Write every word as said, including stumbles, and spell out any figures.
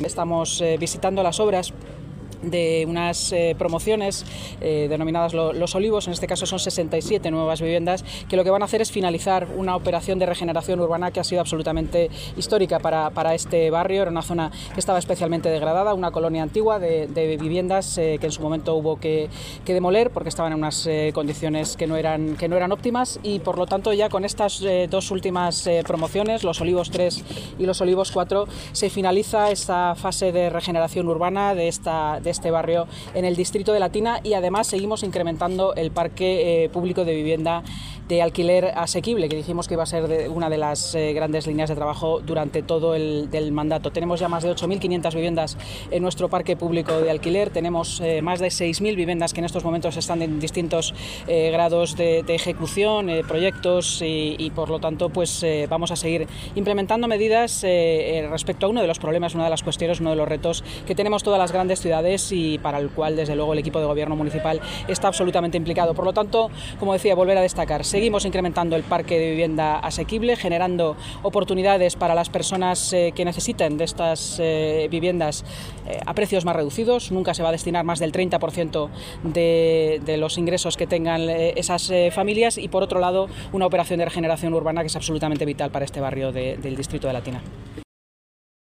estamos eh, visitando las obras de unas eh, promociones eh, denominadas lo, Los Olivos. En este caso son sesenta y siete nuevas viviendas que lo que van a hacer es finalizar una operación de regeneración urbana que ha sido absolutamente histórica para, para este barrio. Era una zona que estaba especialmente degradada, una colonia antigua de, de viviendas eh, que en su momento hubo que, que demoler porque estaban en unas eh, condiciones que no, eran, que no eran óptimas, y por lo tanto ya con estas eh, dos últimas eh, promociones, Los Olivos tres y Los Olivos cuatro, se finaliza esta fase de regeneración urbana de esta de este barrio en el distrito de Latina, y además seguimos incrementando el parque eh, público de vivienda de alquiler asequible, que dijimos que iba a ser de una de las eh, grandes líneas de trabajo durante todo el del mandato. Tenemos ya más de ocho mil quinientas viviendas en nuestro parque público de alquiler, tenemos eh, más de seis mil viviendas que en estos momentos están en distintos eh, grados de, de ejecución, eh, proyectos, y, y por lo tanto pues eh, vamos a seguir implementando medidas eh, respecto a uno de los problemas, una de las cuestiones, uno de los retos que tenemos todas las grandes ciudades y para el cual desde luego el equipo de gobierno municipal está absolutamente implicado. Por lo tanto, como decía, volver a destacar, seguimos incrementando el parque de vivienda asequible, generando oportunidades para las personas eh, que necesiten de estas eh, viviendas eh, a precios más reducidos. Nunca se va a destinar más del treinta por ciento de, de los ingresos que tengan eh, esas eh, familias, y por otro lado una operación de regeneración urbana que es absolutamente vital para este barrio de, del distrito de Latina.